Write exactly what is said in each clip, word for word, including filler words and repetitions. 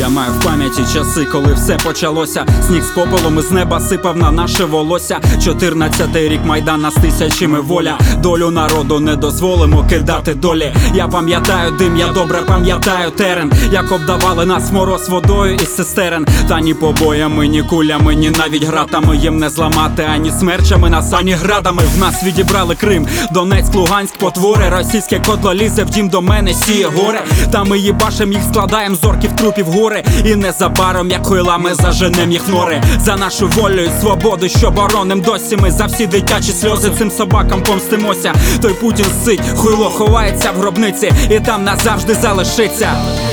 Я маю в пам'яті часи, коли все почалося. Сніг з попелом із неба сипав на наше волосся. Чотирнадцятий рік, Майдан нас тисячами воля. Долю народу не дозволимо кидати долі. Я пам'ятаю дим, я добре пам'ятаю терен, як обдавали нас мороз водою із цистерен. Та ні побоями, ні кулями, ні навіть гратами їм не зламати, ані смерчами нас, ані градами. В нас відібрали Крим, Донецьк, Луганськ, потвори. Російське кодло лізе в дім до мене, сіє горе. Та ми їбашем їх, складаєм з орків трупів гори. І незабаром, як хуйла, ми заженем їх нори. За нашу волю і свободу, що бороним досі ми. За всі дитячі сльози цим собакам помстимося. Той Путін сить, хуйло ховається в гробниці, і там назавжди залишиться.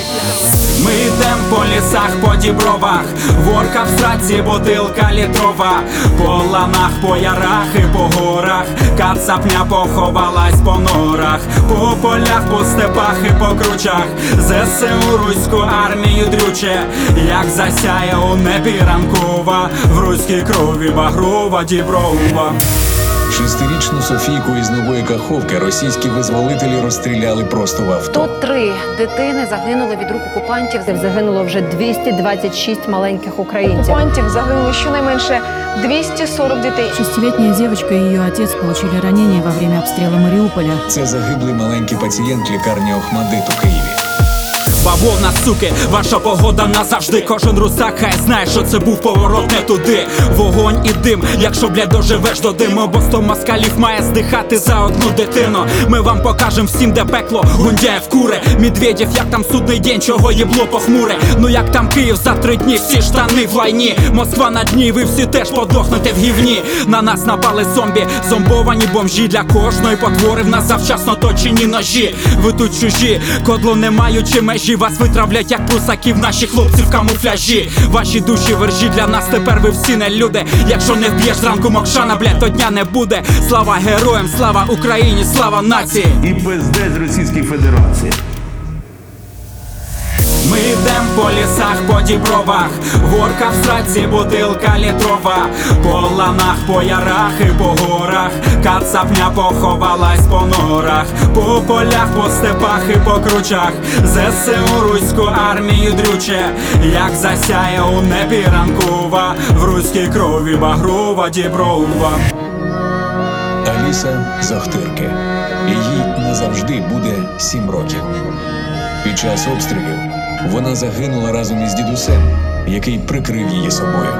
Ми йдем по лісах, по дібровах, ворка в сраці, бутилка літрова. По ланах, по ярах і по горах, кацапня поховалась по норах. По полях, по степах і по кручах, ЗСУ руську армію дрюче, як засяє у небі ранкова, в руській крові багрова діброва. Шестирічну Софійку із Нової Каховки російські визволителі розстріляли просто в авто. сто три дитини загинули від рук окупантів. Загинуло вже двісті двадцять шість маленьких українців. Оккупантів загинуло щонайменше двісті сорок дітей. Шестилетняя девочка и ее отец получили ранения во время обстрела Мариуполя. Це загиблий маленький пацієнт лікарні Охмадит у Києві. Бавовна, суки, ваша погода назавжди. Кожен русак хай знає, що це був поворот не туди. Вогонь і дим, якщо, блядь, доживеш до диму. Бо сто москалів має здихати за одну дитину. Ми вам покажем всім, де пекло гундяє в кури. Медведєв, як там судний день, чого єбло похмуре. Ну як там Київ за три дні, всі штани в лайні. Москва на дні, ви всі теж подохнете в гівні. На нас напали зомбі, зомбовані бомжі. Для кожної потвори в нас завчасно точені ножі. Ви тут чужі, кодло не маючи межі. Вас витравлять, як прусаків, наші хлопці в камуфляжі. Ваші душі вержі, для нас тепер ви всі не люди. Якщо не вб'єш зранку Мокшана, блядь, то дня не буде. Слава героям, слава Україні, слава нації. І пиздець Російській Федерації. Ми йдем по лісах, по дібровах, ворка в сраці, бутилка літрова. По ланах, по ярах і по горах, кацапня поховалась по норах. По полях, по степах і по кручах, ЗСУ руську армію дрюче, як засяє у небі ранкова, в руській крові багрова діброва. Аліса з Охтирки. Їй назавжди буде сім років. Під час обстрілів вона загинула разом із дідусем, який прикрив її собою.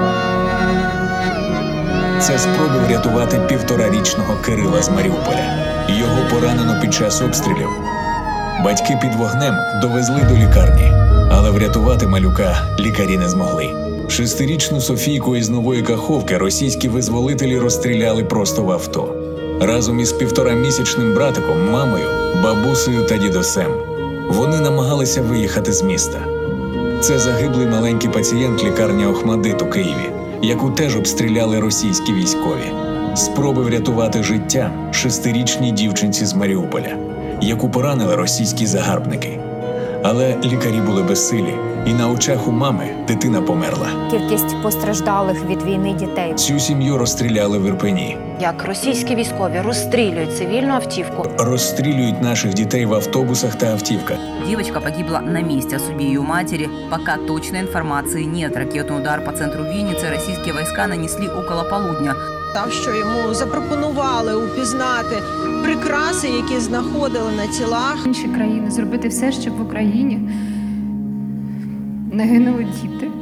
Це спроби врятувати півторарічного Кирила з Маріуполя. Його поранено під час обстрілів. Батьки під вогнем довезли до лікарні, але врятувати малюка лікарі не змогли. Шестирічну Софійку із Нової Каховки російські визволителі розстріляли просто в авто. Разом із півторамісячним братиком, мамою, бабусею та дідусем. Вони намагалися виїхати з міста. Це загиблий маленький пацієнт лікарні Охмадит у Києві, яку теж обстріляли російські військові. Спроби врятувати життя шестирічній дівчинці з Маріуполя, яку поранили російські загарбники. Але лікарі були безсилі, і на очах у мами дитина померла. Кількість постраждалих від війни дітей. Цю сім'ю розстріляли в Ірпені. Як російські військові розстрілюють цивільну автівку. Розстрілюють наших дітей в автобусах та автівках. Девочка погибла на месте. О судьбе ее матери пока точной информации нет. Ракетный удар по центру Винницы российские войска нанесли около полудня. Так що йому запропонували упізнати прикраси, які знаходили на тілах. Інші країни зробити все, щоб в Україні не гинули діти.